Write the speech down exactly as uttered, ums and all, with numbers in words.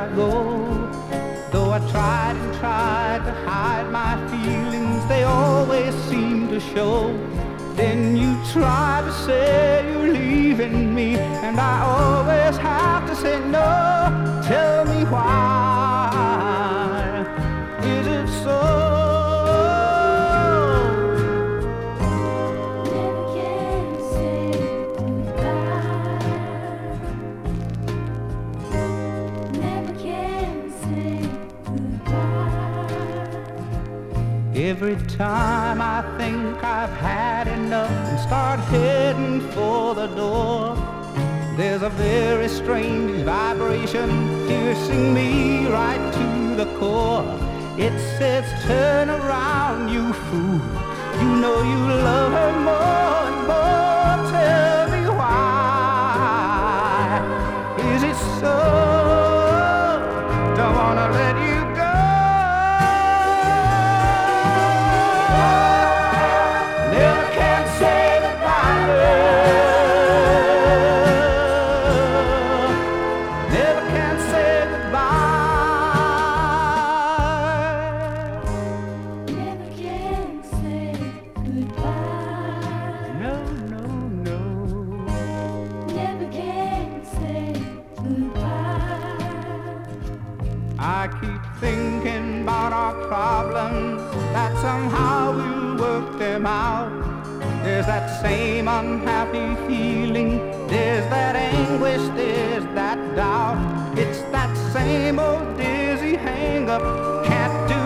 go. Though I tried and tried to hide my feelings, they always seem to show. Then you try to say you're leaving me, and I always have to say no. Tell me why is it so? Never can say goodbye. Never can say goodbye. Every time I think I've had enough and start heading for the door, there's a very strange vibration piercing me right to the core. It says, turn around, you fool. You know you love her more and more. Tell me why is it so? Don't wanna let you go. Never can say goodbye, love. Never can say goodbye. Never can say goodbye. No, no, no. Never can say goodbye. I keep thinking about our problems, that somehow we'll work them out. There's that same unhappy feeling, there's that anguish, there's that doubt. It's that same old dizzy hang-up, can't do